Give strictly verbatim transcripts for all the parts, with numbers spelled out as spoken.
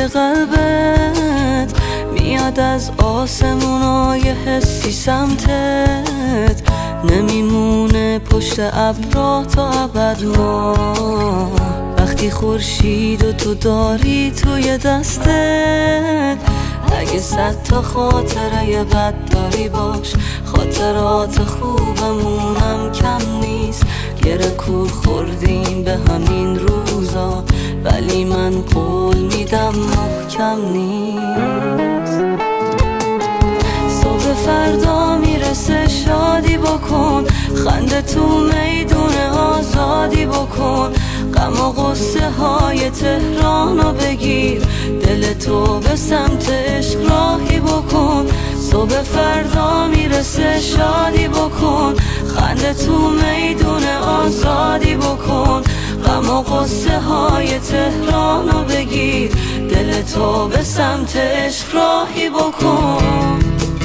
قلبت میاد از آسمونای حسی سمتت، نمیمونه پشت ابرا تا ابد ما. وقتی خورشید و تو داری توی دستت، اگه صد تا خاطره بد داری باش، خاطرات خوبمونم کم نیست. گره کور خوردیم به همین روزا، ولی من قول میدم محکم نیست. صبح فردا میرسه شادی بکن، خنده تو میدون آزادی بکن. غم و غصه های تهرانو بگیر، دل تو به سمت عشق راهی بکن. صبح فردا میرسه شادی بکن، خنده تو میدون آزادی بکن. غم و غصه های تهرانو بگیر، دل تو به سمت عشق راهی بکن.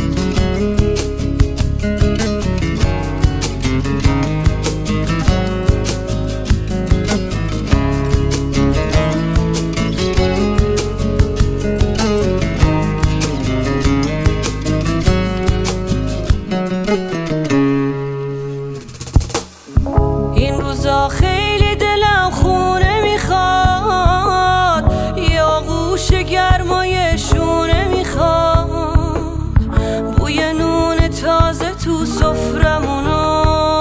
این روزا خیلی دلم خونه میخواد، یا آغوش گرمای شونه میخواد. بوی نون تازه تو سفرمونو،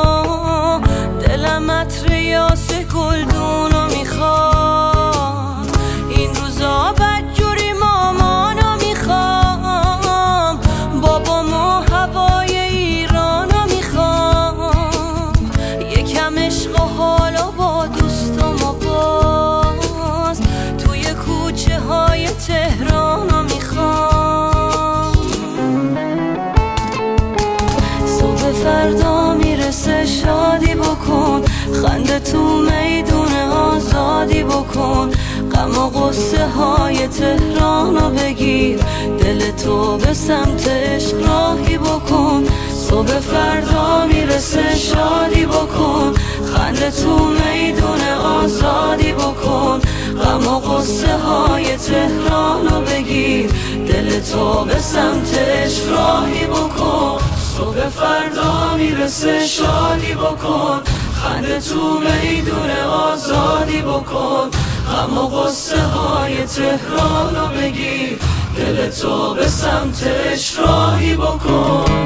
دلم عطر یاس گلدونو میخواد. این روزا بدجوری مامانو میخوام، بابامو هوای ایرانو میخوام. یکم عشق و حالا با دوستم و باز توی کوچه های تهرانو میخوام. صبح فردا میرسه شادی بکن، خنده تو میدون آزادی بکن. غم و غصه های تهرانو بگیر، دل تو به سمت عشق راهی بکن. صبح فردا میرسه شادی بکن، خنده تو میدون آزادی بکن. غم و غصه های تهرانو بگیر، دل تو به سمت عشق راهی بکن. صبح فردا میرسه شادی بکن، خنده تو میدون آزادی بکن. غم و غصه های تهرانو بگیر، دل تو به سمت عشق راهی بکن.